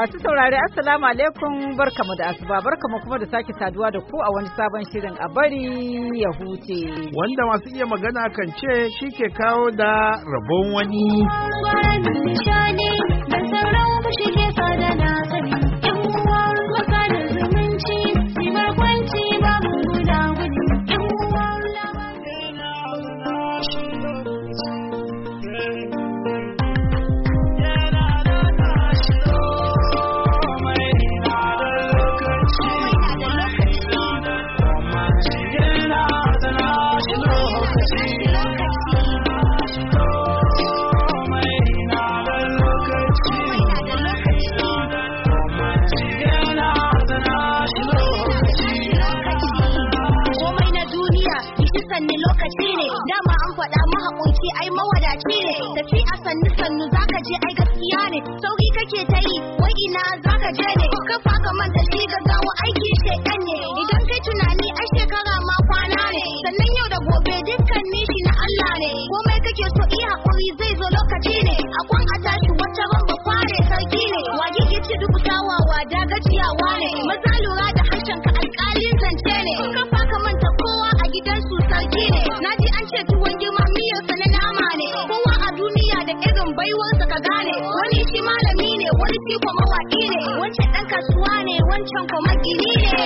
Masu saurare Assalamu alaikum barkamu da asuba barkamu kuma da sake saduwa da ku a wani sabon shirin a bari ya huce. Wanda masu iya magana kan ce shi ke kawo da rabon wani. sannu zaka je ai gaskiya ne sauki kake ta yi wai ina zaka je ne ka faka manta shi gaggawa aiki shedan ne idan kai tunani ai shekara ma kwana ne sannan yau da gobe dukkan nishi na Allah ne komai kake so iya hakuri zai zo lokaci ne akwan a tashi wata ramba kware sarki ne waje ke ci duk tawawa da gajiyawa ne maza lura da harshen ka alƙalin zance ne ka faka manta kowa a gidansu sarki ne naji an ce tuwon girma miyarsa na nama ne kowa a duniya da irin baiwarsa ka gane wani shi malami ne wani shi ko mawaƙi ne wancan ɗan kasuwa ne wancan ko magini ne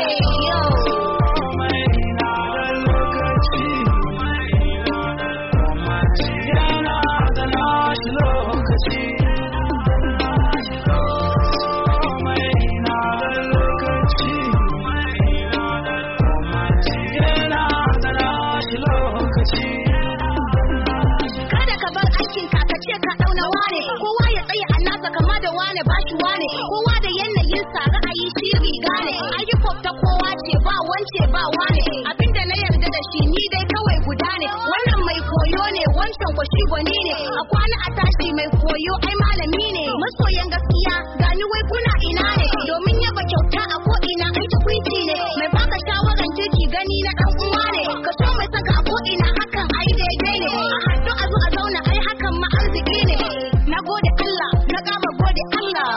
kowa da yanayin sa ra'ayi shi riga ne ayyukan ta kowa ce ba wance ba wane abinda na yarda da shi ni dai kawai guda ne wannan mai koyo ne wancan ko shi gwani ne a kwana a tashi mai koyo ai malami ne masoyan gaskiya gani wai kuna ina ne domin yaba kyauta a ko ina ai tukunci ne mai baka shawaran kirki gani na dan uwa ne ka so mai saka a ko ina hakan ai daidai ne a haddu a zo a zauna ai hakan ma arziki ne nagode Allah na gama gode Allah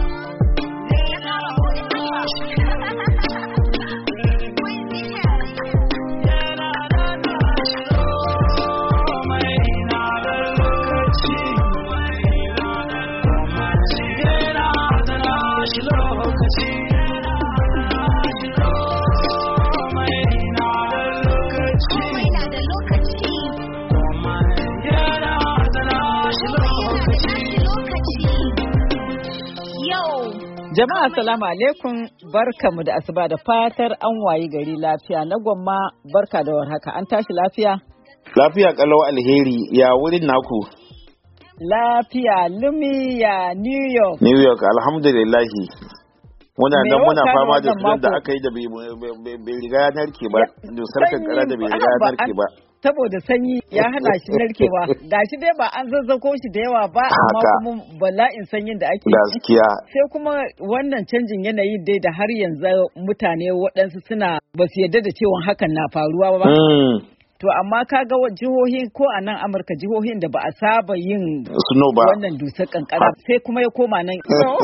Jama'a salamu alaikum barkamu da asuba da fatar an wayi gari lafiya na gwamma barka da warhaka an tashi lafiya? Lafiya kalau alheri ya wurin naku? Lafiya lumi ya New York. New York alhamdulillahi. Muna nan muna fama da sunan da aka yi da bai riga ya narke ba, dusar kankara da bai riga ya narke ba. Saboda sanyi ya hana shi narkewa, gashi dai ba an zazzako shi da yawa ba amma kuma bala'in sanyin da ake gaskiya. Sai kuma wannan canjin yanayi dai da har yanzu mutane waɗansu suna ba su yarda da cewa hakan na faruwa ba. To amma kaga jihohi ko a nan Amurka jihohin da ba a saba yin snow ba wannan dusar kankara sai kuma ya koma nan.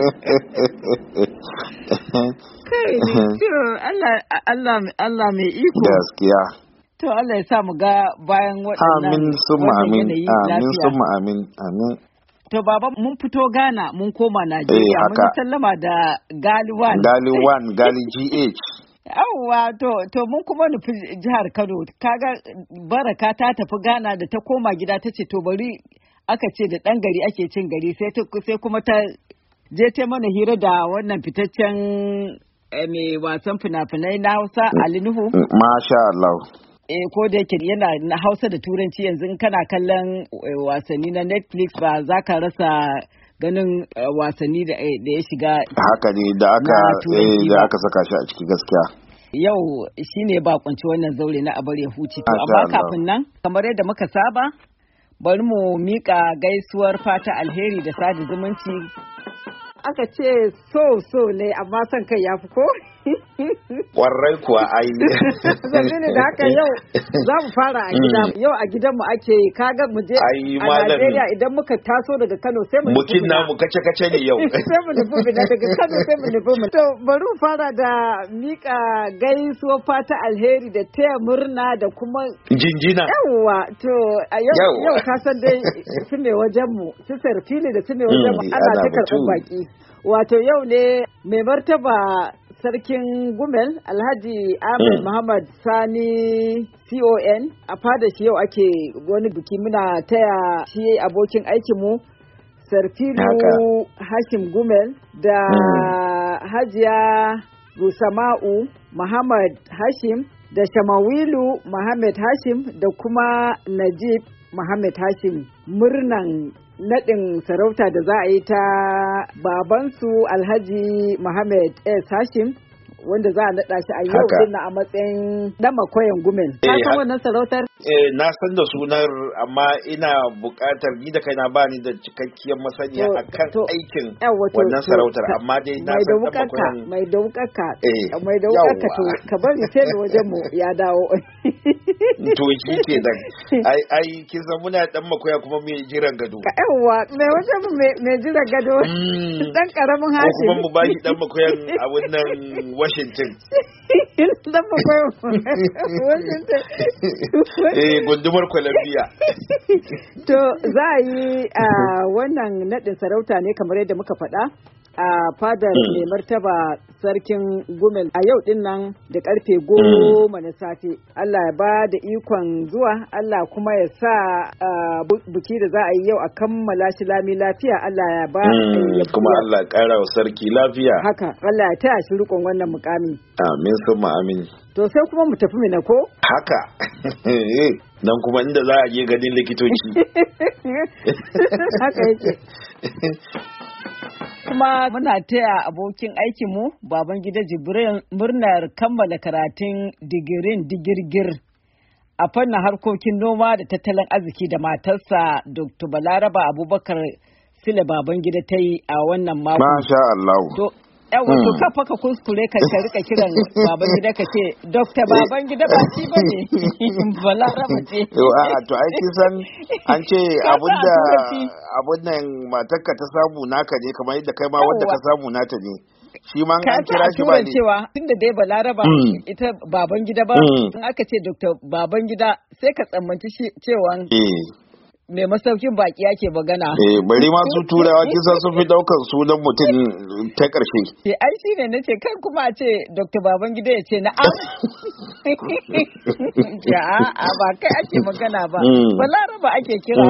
Kai Allah mai iko. Gaskiya. To Allah ya sa mu ga bayan waɗannan. Amin summa amin. Amin summa amin. Amin. To baba mun fito Ghana mun koma Najeriya mun sallama da Galiwan. Gali GH. Yawwa to mun kuma nufi jihar Kano kaga Baraka ta tafi Ghana da ta koma gida ta ce to bari aka ce da ɗan gari ake cin gari sai kuma ta je ta mana hira da wannan fitaccen mai wasan fina-finai na Hausa Ali Nuhu. Masha Allah. Ko da yake yana na Hausa da Turanci yanzu kana kallon wasanni na Netflix ba za ka rasa ganin wasanni da ya shiga. Haka ne da aka saka shi a ciki gaskiya. Yau shine ba kunci wannan zaure na abar ya huce to amma kafin nan kamar yadda muka saba bari mu mika gaisuwar fata alheri da sada zumunci. Aka ce so ne amma son kai ya fi ko? Kwarai kuwa ai. Sabili da haka yau za mu fara a gida. Yau a gidanmu ake yi, kaga mu je a Najeriya idan muka taso daga Kano sai mu nufi Bukin namu kace ne yau. Sai mu nufi Bida daga Kano sai mu nufi mu. To bari mu fara da mika gaisuwa fata alheri da taya murna da kuma jinjina. Yawwa to a yau ka san dai su ne wajen mu, su Sarfili da su ne wajen mu ana ta karɓar baki. Wato yau ne mai martaba Sarkin Gumel Alhaji Ahmed Muhammad Sani CON a fada shi yau ake wani biki, muna taya shi abokin aikinmu Sarfilu Hashim Gumel da Hajiya Rusama'u Muhammad Hashim da Shamawilu Muhammad Hashim da kuma Najib Muhammad Hashim murnan naɗin sarauta da za a yi ta babansu Alhaji Muhammad S. Hashim wanda za a naɗa shi a yau din a matsayin ɗan makoyan Gumel. Ka san wannan sarautar? Na san da sunar, amma ina buƙatar ni da kaina ba ni da cikakkiyar masaniya akan aikin wannan sarautar, amma dai na san ɗan makoyan. Mai da wukarka to ka bari sai da wajen mu ya dawo. To shi ke dan ai kin san muna ɗan makoya kuma mai jiran gado. Yawwa mai wajen mu mai jiran gado. Dan karamin Hashim. Ko kuma mu ba shi ɗan makoyan a wannan Washington. Dan makoyan Washington. Gundumar Columbia. To za a yi wannan naɗin sarauta ne kamar yadda muka faɗa a fadar mai martaba Sarkin Gumel a yau din nan da karfe 10 na safe. Allah ya ba da ikon zuwa, Allah kuma ya sa buki da za a yi yau a kammala shi lami lafiya. Allah ya ba kuma Allah ya ƙara wa sarki lafiya. Haka Allah ya taya shi rikon wannan mukami. Amin summa amin. To sai kuma mu tafi Mina ko? Haka. Dan kuma inda za a je ganin likitoci. Haka yake. Kuma muna taya abokin aikinmu Babangida Jibrin murnar kammala karatun digirgir a fannin harkokin noma da tattalin arziki da matarsa Dr. Balaraba Abubakar Sile Babangida ta yi a wannan mako. Masha Allah. Wato kafa ka kuskure ka rika kiran Babangida ka ce Dr. Babangida ba shi bane Balaraba ce. To ai kin san an ce abunda matarka ta samu naka ne, kamar yadda kai ma wanda ka samu nata ne. Shi ma an kira shi ba ne. Cewa tunda dai Balaraba ita Babangida ba, in aka ce Dr. Babangida sai ka tsammanci cewa mai masaukin baki yake magana. Bari ma su turawa kisan sun fi daukar sunan mutum ta ƙarshe. Ai shi ne nace kai kuma a ce Dr. Babangida ya ce na'am. Ya ba kai ake magana ba. Balaraba ake kira.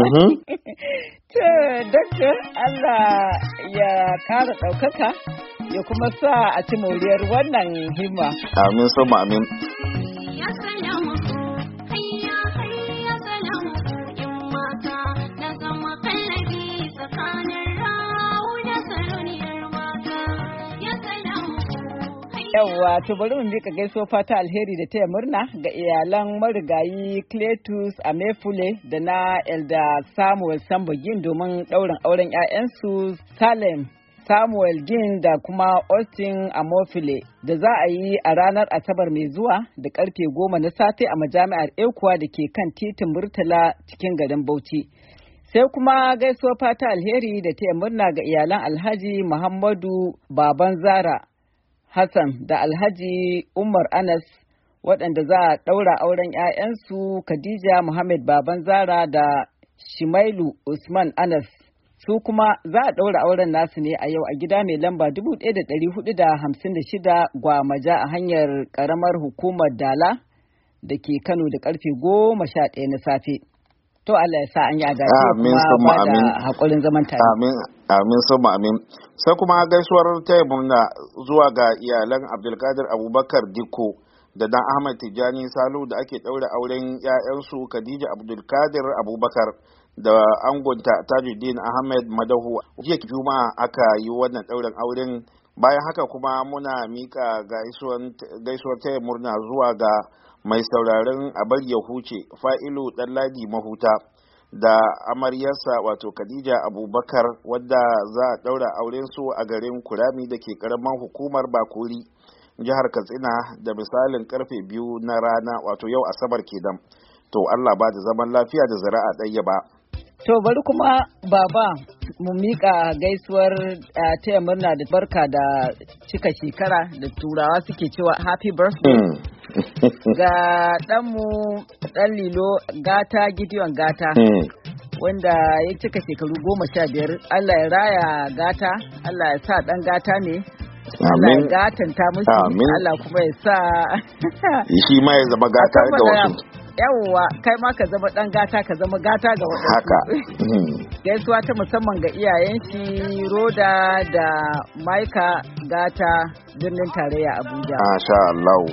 Doctor Allah ya kara ɗaukaka ya kuma sa a ci moriyar wannan himma. Amin sama amin. Yawwa, to bari mu mika gaisuwa fata alheri da taya murna ga iyalan marigayi Cletus Amefule da na Elda Samuel Sambogin domin ɗaurin auren 'ya'yansu Salem Samuel Gin da kuma Austin Amofile da za a yi a ranar Asabar mai zuwa da karfe 10 na safe a majami'ar Ekuwa da ke kan titin Murtala cikin garin Bauchi. Sai kuma gaisuwa fata alheri da taya murna ga iyalan Alhaji Muhammadu Baban Zara Hassan da Alhaji Umar Anas waɗanda za a ɗaura auren 'ya'yansu Khadija Muhammad Baban Zara da Shimailu Usman Anas. Su kuma za a ɗaura auren nasu ne a yau a gida mai lamba 1456 Gwamaja a hanyar ƙaramar hukumar Dala da ke Kano da ƙarfe 11 na safe. To Allah ya sa an yi adace kuma ba da haƙurin zaman tare. Amin sama amin. Sai kuma gaisuwar taya murna zuwa ga iyalan Abdulkadir Abubakar Dikko da dan Ahmad Tijjani Salu da ake ɗaura auren 'ya'yansu Khadija Abdulkadir Abubakar da angonta Tajuddin Ahmed Madahu. Jiya Juma'a aka yi wannan ɗaurin auren. Bayan haka kuma muna mika gaisuwar taya murna zuwa ga mai sauraron abar ya huce Fa'ilu Ɗanladi Mahuta da amaryarsa wato Khadija Abubakar wadda za a ɗaura auren su a garin Kurami da ke ƙaramar hukumar Bakuri jihar Katsina da misalin karfe 2 na rana wato yau Asabar kenan. To Allah ba da zaman lafiya da zuri'a ɗaya ba. To bari kuma baba mu mika gaisuwar taya murna da barka da cika shekara da turawa suke cewa happy birthday ga ɗanmu ɗan lilo gata Gideon gata wanda ya cika shekaru 15. Allah ya raya gata, Allah ya sa ɗan gata ne. Allah ya gatanta musu, Allah kuma ya sa shi ma ya zama gata ga wasu. Yawwa kai ma ka zama dan gata, ka zama gata ga wadansu. Haka. Gaisuwa ta musamman ga iyayen shi Roda da Maika gata birnin tarayya Abuja. Masha Allah.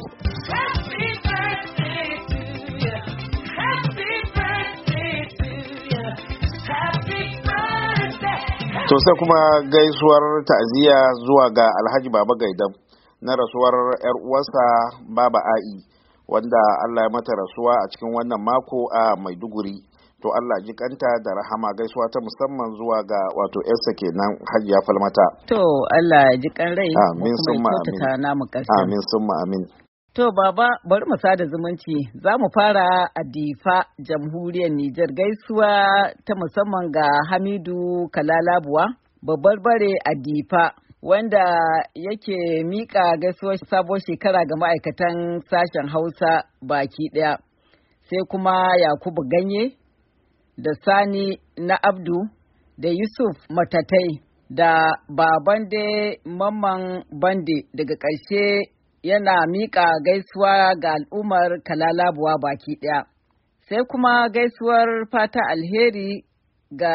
To sai kuma gaisuwar ta'aziyya zuwa ga Alhaji Baba Gaidam na rasuwar 'yar uwarsa Baba A'i, wanda Allah ya mata rasuwa a cikin wannan mako a Maiduguri. To Allah ji kanta da rahama, gaisuwa ta musamman zuwa ga wato yarsa kenan Hajiya Falmata. To Allah ya ji kan rai. Amin summa amin. Amin summa amin. To baba bari mu sada zumunci, za mu fara a Difa jamhuriyar Nijar. Gaisuwa ta musamman ga Hamidu Kalalabuwa babbar bare a Difa, wanda yake mika gaisuwar sabuwar shekara ga ma'aikatan sashen Hausa baki ɗaya. Sai kuma Yakubu Ganye da Sani na Abdu da Yusuf Matatai da Babande Mamman Bande. Daga ƙarshe yana mika gaisuwa ga al'ummar Kalalabuwa baki ɗaya. Sai kuma gaisuwar fata alheri ga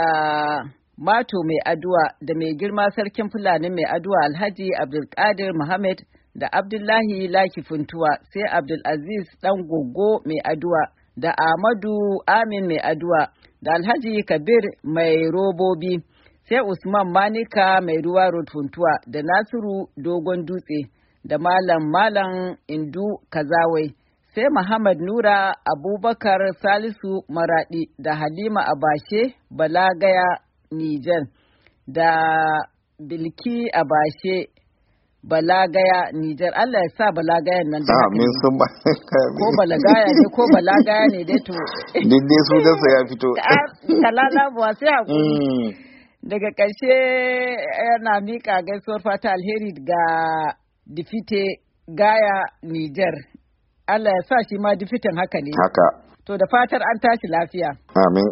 Mato Mai Aduwa da mai girma sarkin Fulani Mai Aduwa Alhaji Abdulkadir Muhammad da Abdullahi Laki Funtuwa, sai Abdulaziz Ɗan Gogo Mai Aduwa da Ahmadu Amin Mai Aduwa da Alhaji Kabir Mai Robobi, sai Usman Manika Mai Ruwa Road Funtuwa da Nasiru Dogon Dutse da Malam Indu Kazawai, sai Muhammad Nura Abubakar Salisu Maradi da Halima Abashe Balagaya Nijar da Bilki Abashe Balagaya Nijar. Allah ya sa Balagayan nan da amin sun ba ko Balagaya ne ko Balagaya ne dai to dindin su da ya fito Kalalabuwa sai hakuri. Daga ƙarshe yana mika gaisuwar fata alheri ga Difite Gaya Nijar. Allah ya sa shi ma difitin haka ne. Haka. To da fatar an tashi lafiya. Amin.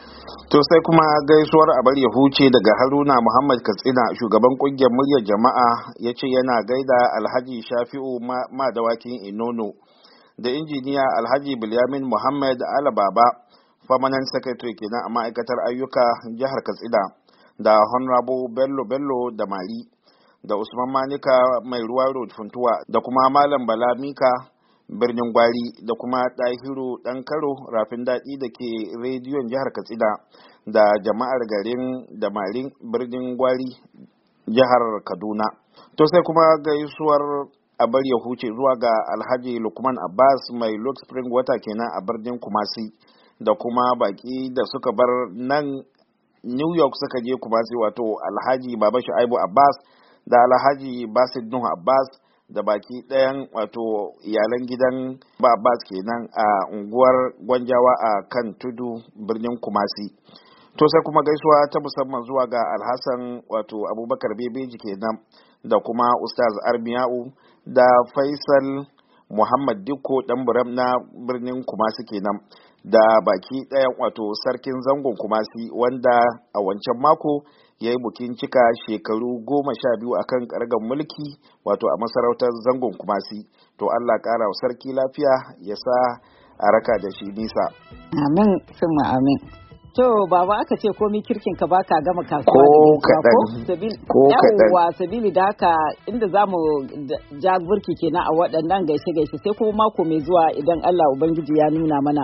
To sai kuma gaisuwar abar ya huce daga Haruna Muhammad Katsina, shugaban kungiyar muryar jama'a, ya ce yana gaida Alhaji Shafi'u Madawakin Inono da injiniya Alhaji Bilyamin Muhammad Alababa, permanent secretary kenan a ma'aikatar ayyuka jihar Katsina, da Honorable Bello da Mali, da Usman Manika Mai Ruwa Road Funtuwa, da kuma Malam Bala Mika birnin Gwari, da kuma Dahiru Dan Karo Rafin Daɗi da ke rediyon jihar Katsina, da jama'ar garin da Marin birnin Gwari jihar Kaduna. To sai kuma gaisuwar abar ya huce zuwa ga Alhaji Lukman Abbas Mai Lok Spring Water kenan a birnin Kumasi, da kuma baki da suka bar nan New York suka je Kumasi, wato Alhaji Baba Shu'aibu Abbas da Alhaji Basid Nuhu Abbas da baki ɗayan wato iyalan gidan ba Abbas kenan a unguwar Gwanjawa a kan tudu birnin Kumasi. To sai kuma gaisuwa ta musamman zuwa ga Alhassan wato Abubakar Bebeji kenan, da kuma Ustaz Armiyau da Faisal Muhammad Dikko dan Buram na birnin Kumasi kenan, da baki ɗayan wato sarkin zangon Kumasi, wanda a wancan mako ya yi bukin cika shekaru 12 a kan ƙargar mulki wato a masarautar zangon Kumasi. To Allah ƙara wa sarki lafiya ya sa a raka da shi nisa. Amin summa amin. To baba aka ce komi kirkin ka baka gama kasuwa ko kaɗan ko kaɗan. Sabili da haka inda za mu ja burki kenan a waɗannan gaishe sai kuma mako mai zuwa idan Allah Ubangiji ya nuna mana.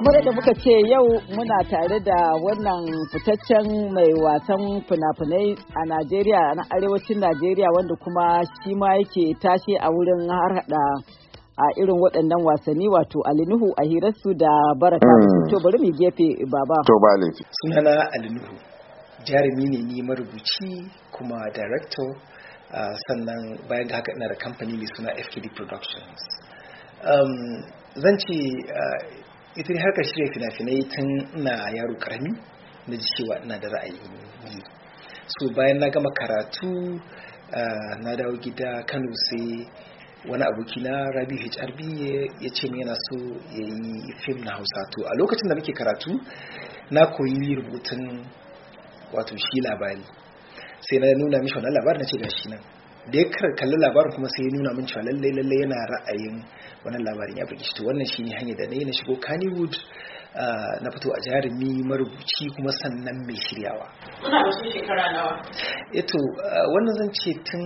kamar yadda muka ce yau muna tare da wannan fitaccen mai wasan fina-finai a Najeriya, na arewacin Najeriya, wanda kuma shi ma yake tashe a wurin harhaɗa a irin waɗannan wasanni, wato Ali Nuhu, a hirarsu da Baraka. To bari mu gefe baba. To ba laifi. Sunana Ali Nuhu, jarumi ne ni, marubuci kuma director, sannan bayan ga haka ina da kamfani mai suna FKD Productions. Zan ce ita ne harkar shirya fina-finai tun ina yaro karami na ji cewa ina da ra'ayi yi. So bayan na gama karatu na dawo gida Kano, sai wani abokina Rabi HRB ya ce yana so ya yi fim na Hausa. To a lokacin da nake karatu na koyi rubutun wato shi labari, sai na nuna mishi wannan labarin, na ce gashi nan. Da ya kalli labarin kuma sai ya nuna min cewa lallai yana ra'ayin wannan labarin ya bugi shi. To wannan shine hanyar da na shigo Kannywood, na fito a jarumi, marubuci kuma sannan mai shiryawa. Kuna da su shekara nawa? Eto wannan zan ce tun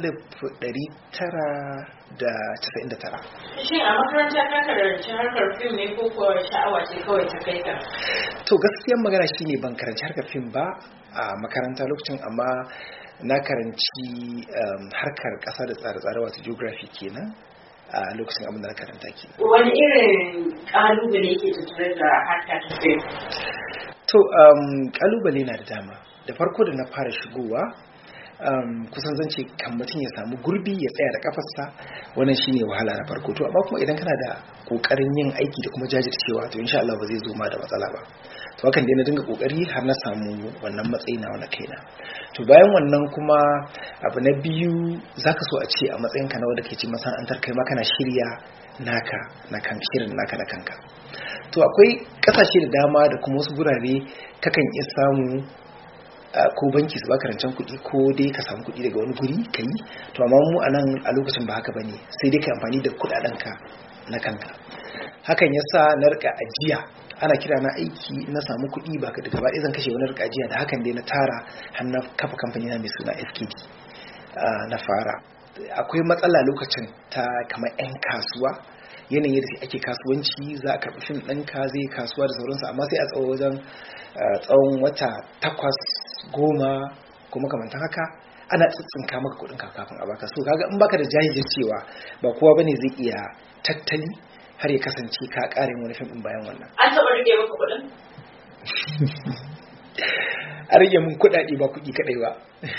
1999. Shin a makaranta ka karanci harkar fim ne ko kuwa sha'awa ce kawai ta kai ka? To gaskiyar magana shine ban karanci harkar fim ba a makaranta lokacin, amma na karanci harkar ƙasa da tsare-tsare, wato geography kenan, a lokacin abin da na karanta ke. Wani irin ƙalubale yake tattare da harkar ta fim? To ƙalubale na da dama. Da farko da na fara shigowa, kusan zan ce kan mutum ya samu gurbi ya tsaya da kafarsa, wannan shine wahala na farko. To amma kuma idan kana da kokarin yin aiki da kuma jajircewa, to insha Allah ba zai zo ma da matsala ba. To hakan dai na dinga kokari har na samu wannan matsayi na wani kaina. To bayan wannan kuma abu na biyu, zaka so a ce a matsayin ka na wanda ke ci masana'antar, kai ma kana shirya naka na kan shirin naka na kanka. To akwai kasashe da dama da kuma wasu gurare kakan iya samu ko banki su baka rancen kuɗi, ko dai ka samu kuɗi daga wani guri ka yi. To amma mu a nan a lokacin ba haka bane, sai dai ka amfani da kuɗaɗenka na kanka. Hakan yasa na rika ajiya, ana kira na aiki, na samu kuɗi ba daga gaba zan kashe wani rika ajiya, da hakan dai na tara har na kafa kamfani na mai suna FKD na fara. Akwai matsala lokacin ta kamar 'yan kasuwa, yanayin da ake kasuwanci, za a karɓi fim ɗinka zai kasuwa da sauransu, amma sai a tsawon wata 8-10 ko makamantan haka ana tsitsinka maka kuɗin kafin a baka. So kaga in baka da jajircewa, ba kowa bane zai iya tattali har ya kasance ka ƙarin wani fim ɗin bayan wannan. An taɓa rike maka kuɗin? A rage mun kuɗaɗe ba kuɗi kaɗai ba.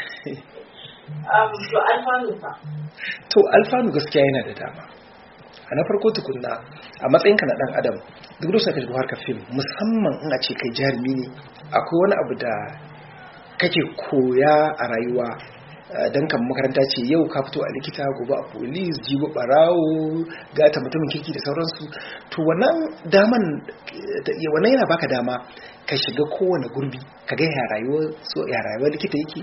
To alfanu fa? To alfanu gaskiya yana da dama. A na farko tukunna, a matsayinka na ɗan adam, duk da ka shiga harkar fim, musamman in a ce kai jarumi ne, akwai wani abu da kake koya a rayuwa. Dan kan makaranta ce, yau ka fito a likita, gobe a police, jibo barawo, gata mutumin kirki da sauransu. To wannan yana baka dama ka shiga kowane gurbi, ka ga ya rayuwar likita yake,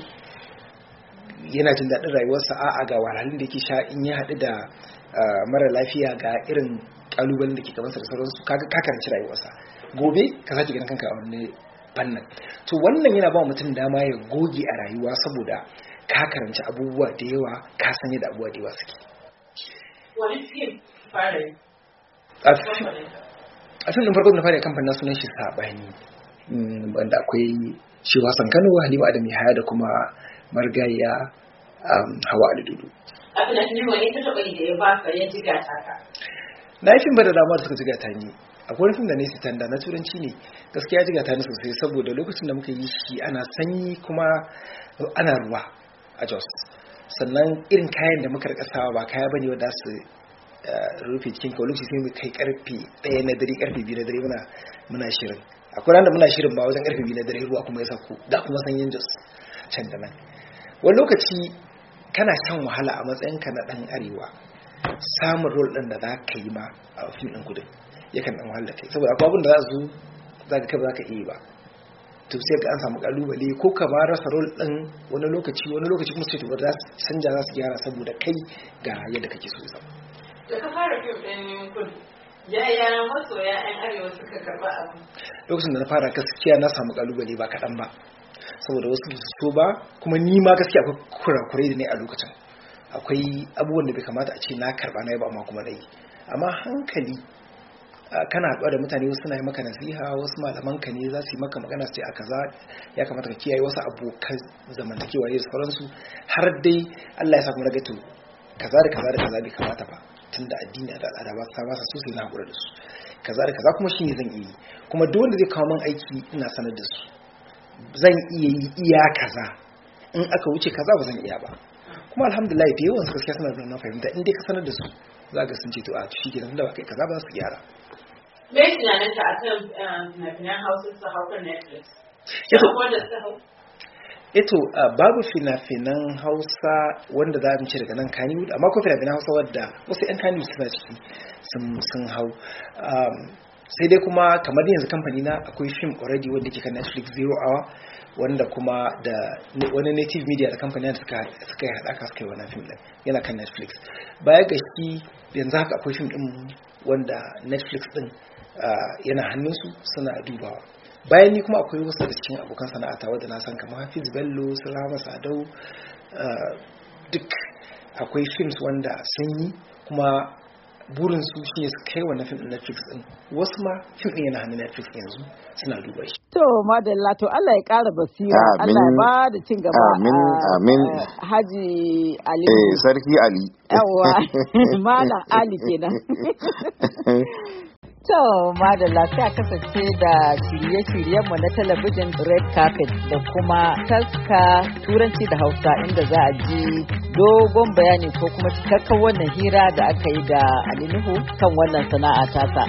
yana jin daɗin rayuwarsa, a'a ga wahalhalun da yake sha in ya haɗu da mara lafiya, ga irin ƙalubalen da ke gabansa da sauransu. Ka karanci rayuwarsa, gobe ka sake ganin kanka a wani fannin. To wannan yana ba mutum dama ya goge a rayuwa, saboda ka karanci abubuwa da yawa, ka san yadda abubuwa da yawa suke. Wani fim fara yi? A fim ɗin farko da na fara kamfanin na sunan shi Saɓani, wanda akwai shi Hassan Kano, Halima Adam Yahaya da kuma Margayya Hawa Alidudu. A fina-finai wani ta taɓa yi da ya baka ya jiga ta ka? Na yi fim ba da dama da suka jiga ta ni. Akwai wani fim da na yi Sitanda, na turanci ne, gaskiya jiga ta ni sosai, saboda lokacin da muka yi shi ana sanyi kuma ana ruwa a Jos. Sannan irin kayan da muka rika sawa ba kaya bane wanda su rufe cikin ka. Lokaci sai mu kai karfe 1 na dare, karfe 2 na dare muna shirin. Akwai ran da muna shirin ba wajen karfe 2 na dare ruwa kuma ya sako, da kuma sanyin Jos can da nan. Wani lokaci kana shan wahala a matsayinka na dan arewa, samun rol din da za ka yi ma a fim din kudin yakan dan wahala kai, saboda akwai abin da za ka kai iya ba. To sai ga an samu kalubale, ko ka ba rasa rol din wani lokaci kuma sai to za su canja, za su gyara saboda kai ga yadda kake so zama. Da ka fara fim din kudu, yaya masoya 'yan arewa suka karba abu? Lokacin da na fara gaskiya na samu kalubale ba kaɗan ba, saboda wasu su so ba, kuma ni ma gaskiya akwai kurakurai da ne a lokacin. Akwai abubuwan da bai kamata a ce na karba na yi ba, amma kuma na yi. Amma hankali kana haɗuwa da mutane wasu suna yi maka nasiha, wasu malaman ka ne za su yi maka magana su ce a kaza ya kamata ka kiyaye, wasu abokan zamantakewa ne da sauransu, har dai Allah ya sa kuma daga to kaza da kaza da kaza bai kamata ba tunda addini da al'ada ba sa so sai na haƙura da su, kaza da kaza kuma shine zan iya yi, kuma duk wanda zai kawo min aiki ina sanar da su zan iya yi iya kaza, in aka wuce kaza ba zan iya ba. Kuma alhamdulillah da yawan su gaskiya suna da wannan fahimta, in dai ka sanar da su za ga sun ce to a shi kenan da ba kai kaza ba za su gyara. Me tunanin ta akan fina-finan Hausa su hau Netflix? Eto babu fina-finan Hausa wanda za mu ce daga nan Kannywood, amma ko fina-finan Hausa wadda wasu 'yan Kannywood suna ciki sun hau. Sai dai kuma kamar yanzu kamfani na akwai film already wanda ke kan Netflix Zero Hour, wanda kuma da wani native media da kamfani da suka yi haɗaka suka yi wannan film din yana kan Netflix. Baya ga shi yanzu haka akwai film din wanda Netflix din yana hannunsu suna dubawa. Bayan ni kuma akwai wasu da cikin abokan sana'ata wadda na san kamar Hafiz Bello, Sulama Sadau, duk akwai films wanda sun yi kuma burinsu shi ne su kai wannan film din Netflix din. Wasu ma film din yana hannun Netflix yanzu suna duba shi. To madalla, to Allah ya ƙara basira, Allah ya ba da cin gaba. Amin. Haji Ali. Sarki Ali. Yawwa, Malam Ali kenan. To madalla, sai a kasance da shirye-shiryenmu na talabijin Red Carpet da kuma Taska Turanci da Hausa, inda za a ji dogon bayani ko kuma cikakken wannan hira da aka yi da Ali Nuhu kan wannan sana'a tasa.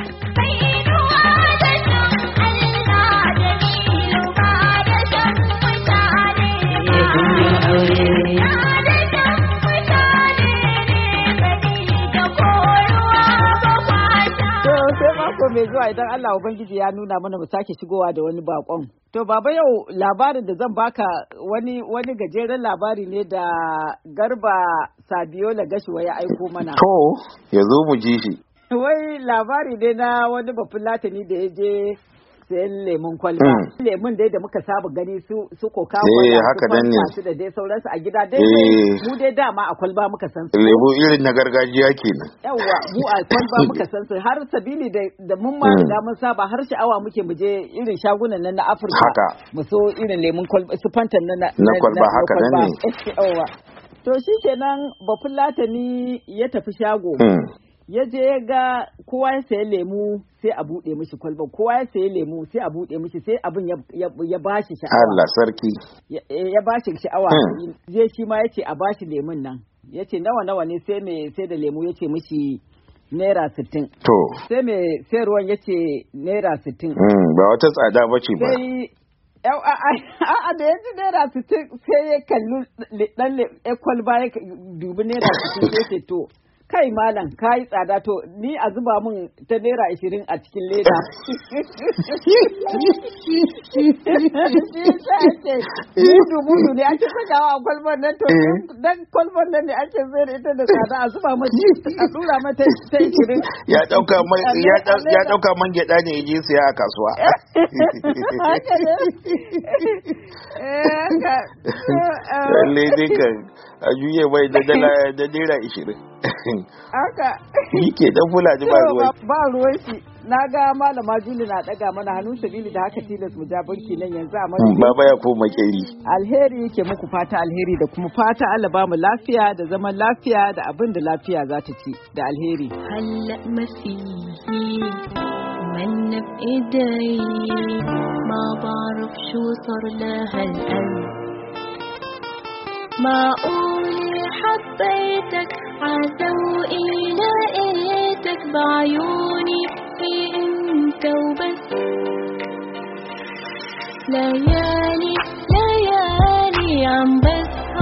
Mako mai zuwa idan Allah Ubangiji ya nuna mana mu sake shigowa da wani bakon. To baba, yau labarin da zan baka wani gajeren labari ne da Garba Sabiola Gashuwa ya aiko mana. To, ya zo mu ji shi. Wai labari ne na wani bafulatani da ya je sayan lemun kwalba. Lemun dai da muka saba gani su koka kwalba su da dai sauransu a gida dai mu dai dama a kwalba muka san su. Lemu irin na gargajiya kenan. Yawwa, mu a kwalba muka san su, har sabili da mun ma riga mun saba, har sha'awa muke mu je irin shagunan nan na Afirka mu so irin lemun kwalba su fantan na kwalba haka nan ne. Yawwa. To shi kenan bafulatani ya tafi shago. Ya je ya ga kowa ya sayi lemu sai a buɗe mishi kwalban, kowa ya sayi lemu sai a buɗe mishi, sai abin ya bashi sha'awa. Allah sarki. Ya bashi sha'awa. Je shi ma yace a bashi lemun nan. Yace nawa ne, sai da lemu yace mishi naira 60. To. Sai mai sayarwan yace naira 60. Ba wata tsada bace ba. A'a da ya ji naira 60 sai ya kalli dan kwalba ya dubi naira 60 sai ce to kai malam ka yi tsada, to ni a zuba min ta naira 20 a cikin leda. Mudu ne ake sakawa a kwalban nan, to dan kwalban nan ne ake zai da ita da tsada, a zuba mata a dura mata ta 20. Ya dauka man gyada ne yaje siya a kasuwa. Haka ne. Lalle dai kan a juye mai da naira 20. Haka. Yake dan Fulani ba ruwan. Ba ruwan shi. Na ga malama Juli na daga mana hannu, sabili da haka tilas mu ja banki nan yanzu a madadin. Baba ya koma makeri. Alheri yake muku fata alheri da kuma fata Allah ba mu lafiya da zaman lafiya da abin da lafiya za ta ci da alheri. هلأ ما فيه منا بإيدي ما بعرف شو صار لها القلب معقول حبيتك عذوقي لقيتك بعيوني في انت وبس ليالي عم بس